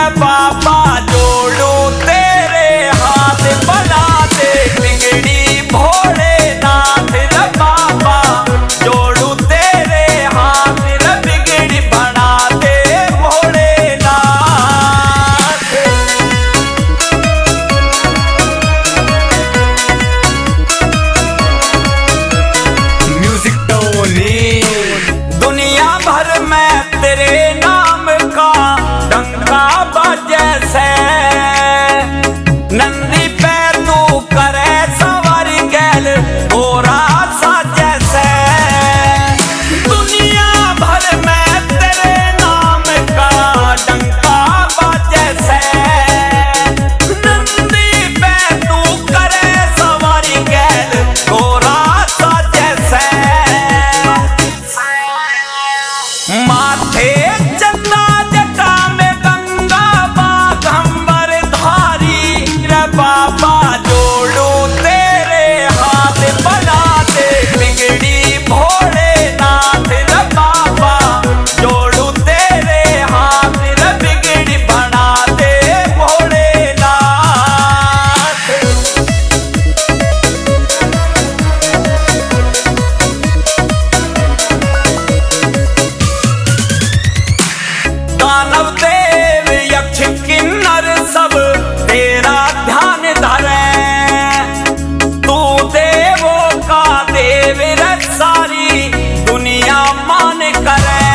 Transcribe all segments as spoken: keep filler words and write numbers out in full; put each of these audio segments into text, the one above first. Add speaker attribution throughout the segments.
Speaker 1: बाबा जोड़ू तेरे हाथ बना दे बिगड़ी भोलेनाथ रे बाबा जोड़ू तेरे हाथ रे बिगड़ी बना दे भोलेनाथ। म्यूजिक टोनी दुनिया भर में तेरे नाम का डंका बजे से नंदी पे तू करे सवार गैल गोरा सा जैसे। दुनिया भर में तेरे नाम का डंका बजे से नंदी पे तू करे सवार गैल गोरा सा जैसे। माथे चंदा जटा में गंगा बाघंबर धारी रे बाबा जोड़ू तेरे हाथ बना दे बिगड़ी भोलेनाथ रे बाबा जोड़ू तेरे हाथ रे बिगड़ी बना दे भोलेनाथ। दानव देव यक्ष किन्नर सब तेरा ध्यान धरे तू देवों का देव रे सारी दुनिया मान करे।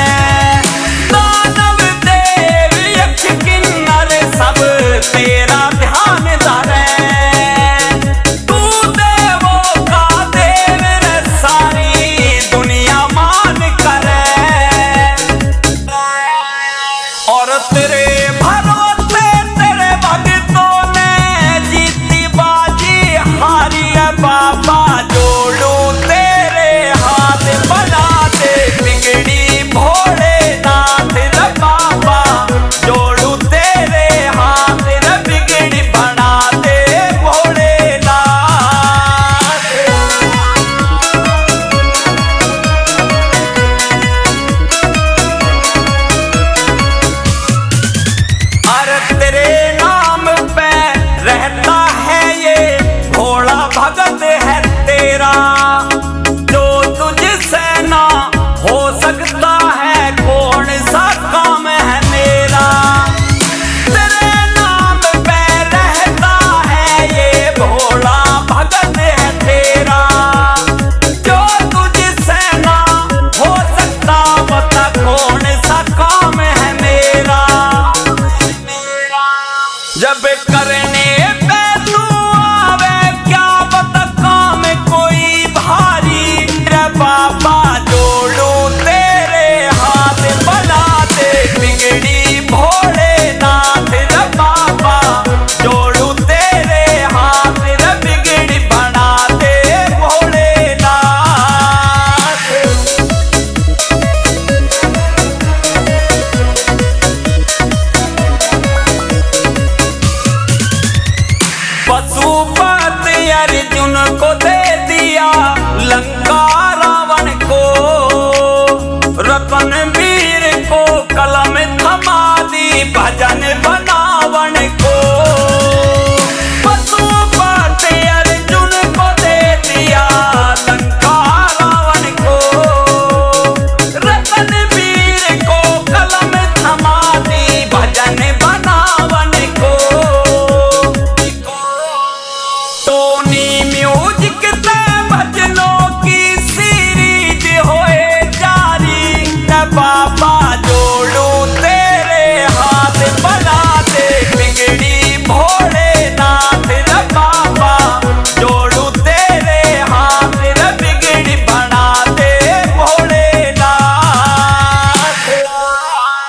Speaker 1: दानव देव यक्ष किन्नर सब तेरा ध्यान धरे तू देवों का देव रे सारी दुनिया मान करे। और तेरे भरोसे तेरे भक्तों ने जीती बाजी हारी है बाबा जोड़ू तेरे हाथ बना दे बिगड़ी भोलेनाथ रे बाबा जोड़ू तेरे हाथ रे बिगड़ी बना दे भोलेनाथ। अरे तेरे नाम पे रहता है ये भोला भगत है तेरा जो तुझसे ना हो सकता है कौन सा काम है मेरा। तेरे नाम पे रहता है ये भोला भगत है तेरा जो तुझसे ना हो सकता बता कौन सा काम है मेरा। जब करने पे तू आवे क्या बता काम कोई भारी रे बाबा जोड़ू तेरे हाथ बना दे बिगड़ी भोलेनाथ रे बाबा जोड़ू तेरे हाथ रे बिगड़ी बना दे भोलेनाथ। पशुपति अर्जुन को दे दिया लंका रावण को रतन वीर को कलम थमा दी भजन बन